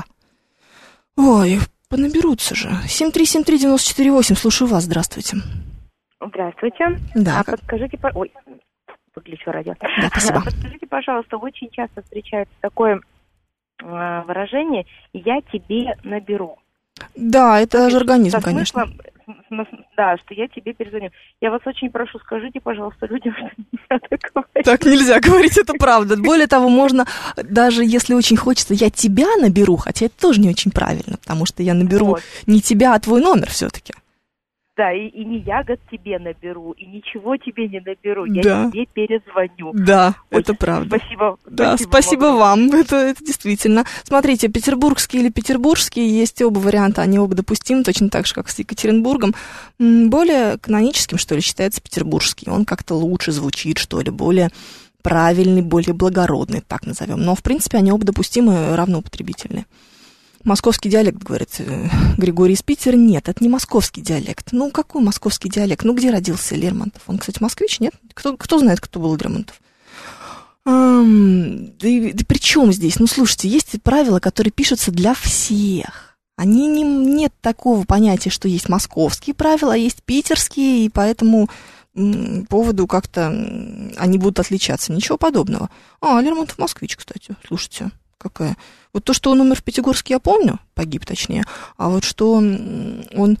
Ой, понаберутся же. 7373948, слушаю вас, здравствуйте. Здравствуйте. Да. Подскажите, ой, выключу радио. Да, спасибо. Подскажите, пожалуйста, очень часто встречается такое выражение «я тебе наберу». Да, это жаргонизм, конечно. Да, что я тебе перезвоню. Я вас очень прошу, скажите, пожалуйста, людям, что нельзя так говорить. Так нельзя говорить, это правда. Более того, можно, даже если очень хочется, я тебя наберу, хотя это тоже не очень правильно, потому что я наберу не тебя, а твой номер все-таки. Да, и не я тебе наберу, и ничего тебе не наберу, я тебе перезвоню. Да, это правда. Спасибо. Да, спасибо вам, это действительно. Смотрите, петербургский или петербургский, есть оба варианта, они оба допустимы, точно так же, как с Екатеринбургом. Более каноническим, что ли, считается петербургский, он как-то лучше звучит, что ли, более правильный, более благородный, так назовем. Но, в принципе, они оба допустимы, равноупотребительные. Московский диалект, говорит Григорий из Питера. Нет, это не московский диалект. Какой московский диалект? Где родился Лермонтов? Он, кстати, москвич, нет? Кто знает, кто был Лермонтов? Да при чем здесь? Слушайте, есть правила, которые пишутся для всех. Нет такого понятия, что есть московские правила, а есть питерские, и по этому поводу как-то они будут отличаться. Ничего подобного. Лермонтов москвич, кстати, слушайте. Какая? То, что он умер в Пятигорске, я помню, погиб точнее, а вот что он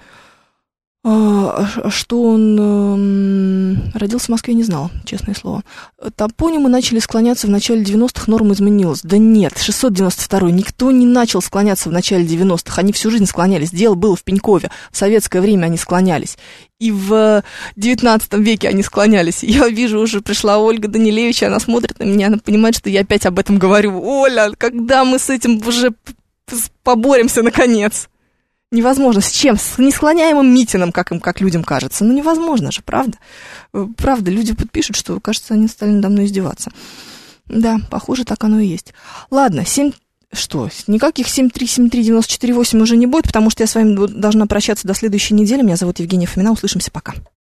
родился в Москве, не знал, честное слово. Топонимы начали склоняться в начале 90-х, норма изменилась. Да нет, 692-й, никто не начал склоняться в начале 90-х, они всю жизнь склонялись, дело было в Пенькове, в советское время они склонялись. И в 19 веке они склонялись. Я вижу, уже пришла Ольга Данилевич, она смотрит на меня, она понимает, что я опять об этом говорю. Оля, когда мы с этим уже поборемся, наконец? Невозможно. С чем? С несклоняемым Митиным, как людям кажется. Невозможно же, правда? Правда, люди подпишут, что, кажется, они стали надо мной издеваться. Да, похоже, так оно и есть. Ладно, Что, никаких 7373948 уже не будет, потому что я с вами должна прощаться до следующей недели. Меня зовут Евгения Фомина. Услышимся, пока.